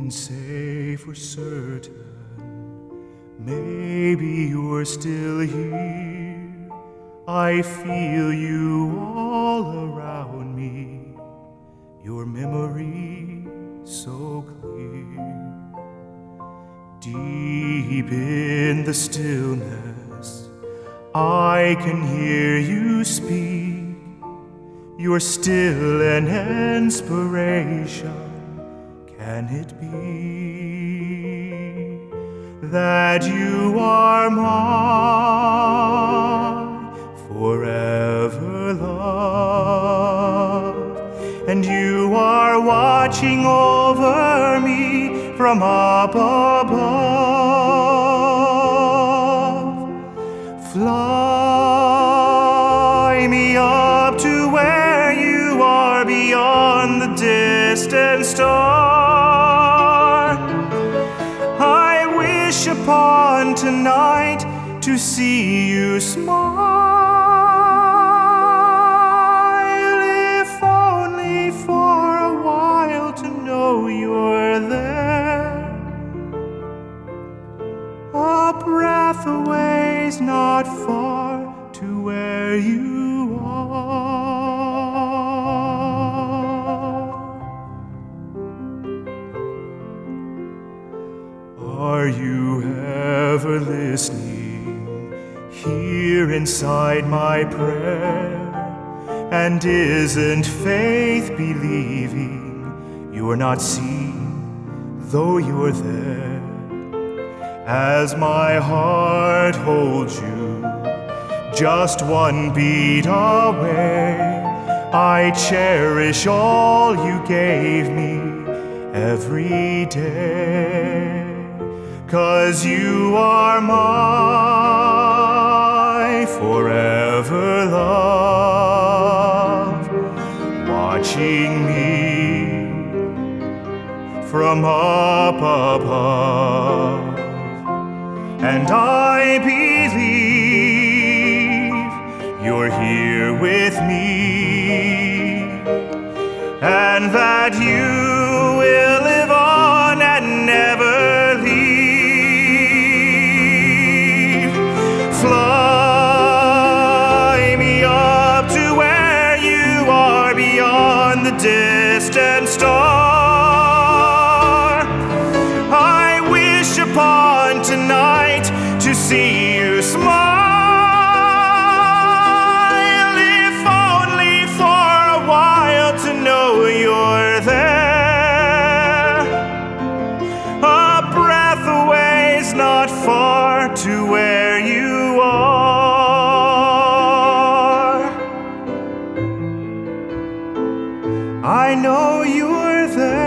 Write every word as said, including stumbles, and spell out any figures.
can say for certain, maybe you're still here. I feel you all around me, your memory so clear. Deep in the stillness, I can hear you speak. You're still an inspiration. Can it be that you are mine, forever loved, and you are watching over me from up above? Fly me up to where you are beyond the distant star. I wish upon tonight to see you smile, if only for a while to know you're there. A breath away's not far to where you are. Are you ever listening here inside my prayer? And isn't faith believing you're not seen, though you're there? As my heart holds you just one beat away, I cherish all you gave me every day. 'Cause you are my forever love, watching me from up above. And I believe you're here with me, and that you will live on and never leave. Fly me up to where you are beyond the distant star. I wish upon tonight to see you smile, if only for a while to know you're there. A breath away's not far to where you are. I know you're there.